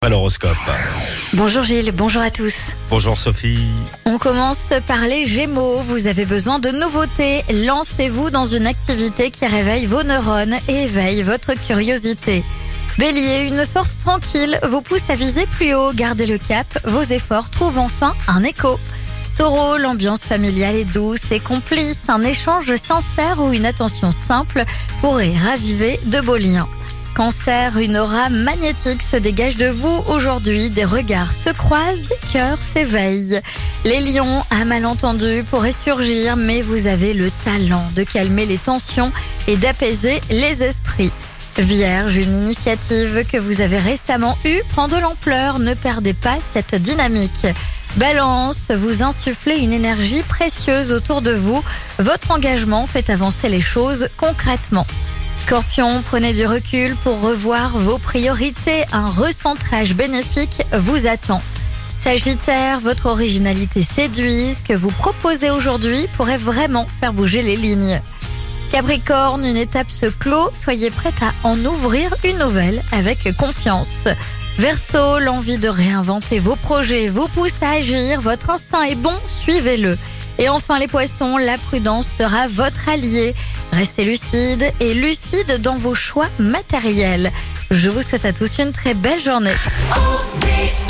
L'horoscope. Bonjour Gilles, bonjour à tous. Bonjour Sophie. On commence par les Gémeaux. Vous avez besoin de nouveautés. Lancez-vous dans une activité qui réveille vos neurones et éveille votre curiosité. Bélier, une force tranquille vous pousse à viser plus haut. Gardez le cap, vos efforts trouvent enfin un écho. Taureau, l'ambiance familiale est douce et complice. Un échange sincère ou une attention simple pourrait raviver de beaux liens. Cancer, une aura magnétique se dégage de vous aujourd'hui. Des regards se croisent, des cœurs s'éveillent. Les lions, un malentendu pourrait surgir, mais vous avez le talent de calmer les tensions et d'apaiser les esprits. Vierge, une initiative que vous avez récemment eue prend de l'ampleur. Ne perdez pas cette dynamique. Balance, vous insufflez une énergie précieuse autour de vous. Votre engagement fait avancer les choses concrètement. Scorpion, prenez du recul pour revoir vos priorités. Un recentrage bénéfique vous attend. Sagittaire, votre originalité séduit. Ce que vous proposez aujourd'hui pourrait vraiment faire bouger les lignes. Capricorne, une étape se clôt. Soyez prête à en ouvrir une nouvelle avec confiance. Verseau, l'envie de réinventer vos projets vous pousse à agir. Votre instinct est bon, suivez-le. Et enfin les poissons, la prudence sera votre allié. Restez lucide et lucide dans vos choix matériels. Je vous souhaite à tous une très belle journée.